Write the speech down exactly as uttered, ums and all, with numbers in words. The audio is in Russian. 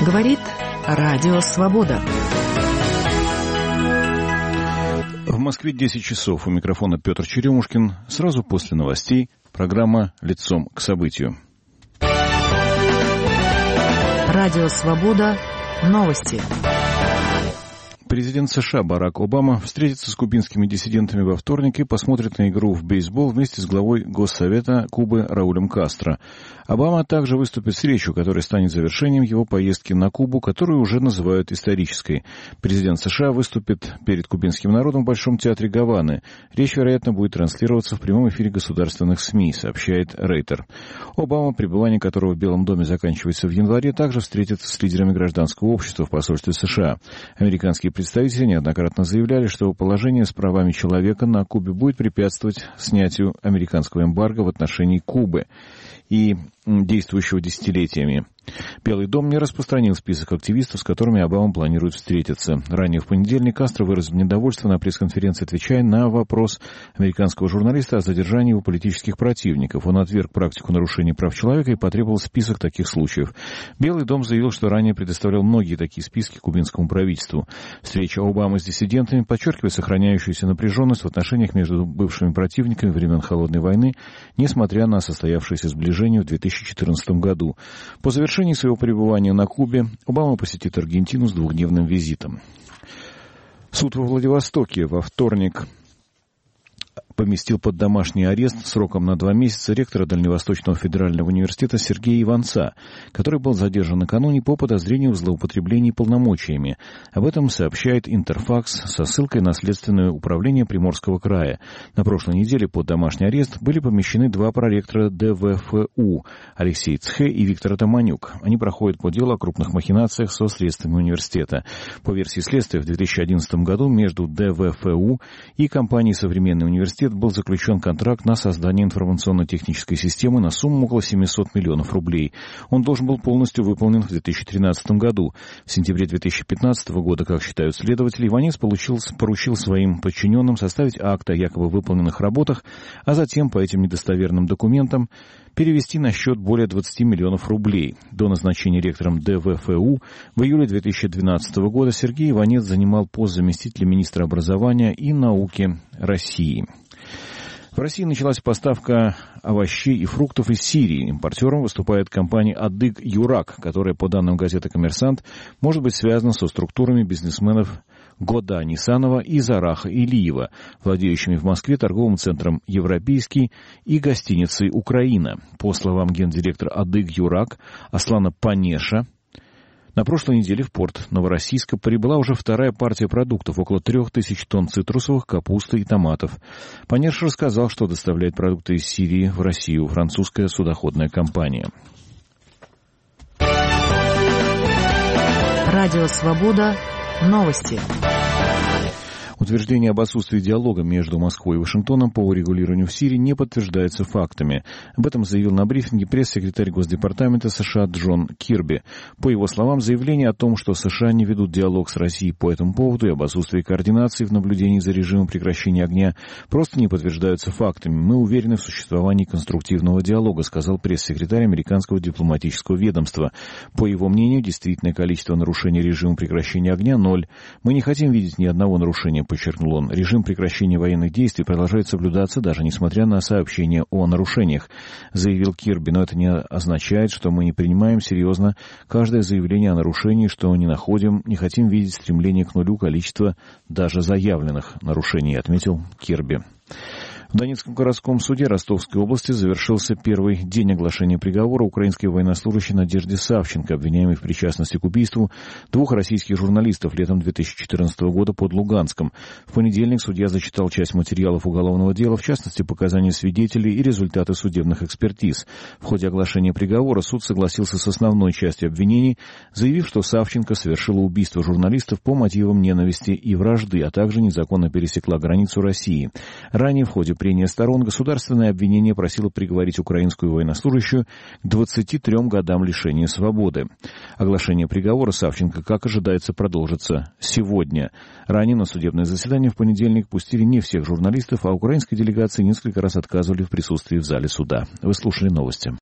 Говорит Радио Свобода. В Москве десять часов. У микрофона Петр Черемушкин. Сразу после новостей программа «Лицом к событию». Радио Свобода. Новости. Президент США Барак Обама встретится с кубинскими диссидентами во вторник и посмотрит на игру в бейсбол вместе с главой Госсовета Кубы Раулем Кастро. Обама также выступит с речью, которая станет завершением его поездки на Кубу, которую уже называют исторической. Президент США выступит перед кубинским народом в Большом театре Гаваны. Речь, вероятно, будет транслироваться в прямом эфире государственных СМИ, сообщает Рейтер. Обама, пребывание которого в Белом доме заканчивается в январе, также встретится с лидерами гражданского общества в посольстве США. Американские представители неоднократно заявляли, что положение с правами человека на Кубе будет препятствовать снятию американского эмбарго в отношении Кубы и действующего десятилетиями. Белый дом не распространил список активистов, с которыми Обама планирует встретиться. Ранее в понедельник Кастро выразил недовольство на пресс-конференции, отвечая на вопрос американского журналиста о задержании его политических противников. Он отверг практику нарушений прав человека и потребовал список таких случаев. Белый дом заявил, что ранее предоставлял многие такие списки кубинскому правительству. Встреча Обамы с диссидентами подчеркивает сохраняющуюся напряженность в отношениях между бывшими противниками времен Холодной войны, несмотря на состоявшееся сближение в две тысячи четырнадцатом году. По завершении В завершении своего пребывания на Кубе Обама посетит Аргентину с двухдневным визитом. Суд во Владивостоке во вторник поместил под домашний арест сроком на два месяца ректора Дальневосточного федерального университета Сергея Иванца, который был задержан накануне по подозрению в злоупотреблении полномочиями. Об этом сообщает Интерфакс со ссылкой на Следственное управление Приморского края. На прошлой неделе под домашний арест были помещены два проректора ДВФУ – Алексей Цхэ и Виктор Атаманюк. Они проходят по делу о крупных махинациях со средствами университета. По версии следствия, в две тысячи одиннадцатом году между ДВФУ и компанией «Современный университет» был заключен контракт на создание информационно-технической системы на сумму около семьсот миллионов рублей. Он должен был полностью выполнен в две тысячи тринадцатом году. В сентябре две тысячи пятнадцатого года, как считают следователи, Иванец получил, поручил своим подчиненным составить акт о якобы выполненных работах, а затем по этим недостоверным документам перевести на счет более двадцати миллионов рублей. До назначения ректором ДВФУ в июле две тысячи двенадцатого года Сергей Иванец занимал пост заместителя министра образования и науки России. В России началась поставка овощей и фруктов из Сирии. Импортером выступает компания «Адык Юрак», которая, по данным газеты «Коммерсант», может быть связана со структурами бизнесменов Года Нисанова и Зараха Илиева, владеющими в Москве торговым центром «Европейский» и гостиницей «Украина». По словам гендиректора «Адык Юрак» Аслана Панеша, на прошлой неделе в порт Новороссийска прибыла уже вторая партия продуктов, около трех тысяч тонн цитрусовых, капусты и томатов. Панеш рассказал, что доставляет продукты из Сирии в Россию французская судоходная компания. Радио Свобода. Новости. Утверждение об отсутствии диалога между Москвой и Вашингтоном по урегулированию в Сирии не подтверждается фактами. Об этом заявил на брифинге пресс-секретарь Госдепартамента США Джон Кирби. По его словам, заявление о том, что США не ведут диалог с Россией по этому поводу и об отсутствии координации в наблюдении за режимом прекращения огня, просто не подтверждаются фактами. Мы уверены в существовании конструктивного диалога, сказал пресс-секретарь американского дипломатического ведомства. По его мнению, действительное количество нарушений режима прекращения огня – ноль. Мы не хотим видеть ни одного нарушения, подчеркнул он. Режим прекращения военных действий продолжает соблюдаться, даже несмотря на сообщения о нарушениях, заявил Кирби. Но это не означает, что мы не принимаем серьезно каждое заявление о нарушении, что не находим, не хотим видеть стремление к нулю количества даже заявленных нарушений, отметил Кирби. В Донецком городском суде Ростовской области завершился первый день оглашения приговора украинской военнослужащей Надежде Савченко, обвиняемой в причастности к убийству двух российских журналистов летом две тысячи четырнадцатого года под Луганском. В понедельник судья зачитал часть материалов уголовного дела, в частности, показания свидетелей и результаты судебных экспертиз. В ходе оглашения приговора суд согласился с основной частью обвинений, заявив, что Савченко совершила убийство журналистов по мотивам ненависти и вражды, а также незаконно пересекла границу России. Ранее в ходе прения сторон государственное обвинение просило приговорить украинскую военнослужащую к двадцати трем годам лишения свободы. Оглашение приговора Савченко, как ожидается, продолжится сегодня. Ранее на судебное заседание в понедельник пустили не всех журналистов, а украинской делегации несколько раз отказывали в присутствии в зале суда. Вы слушали новости.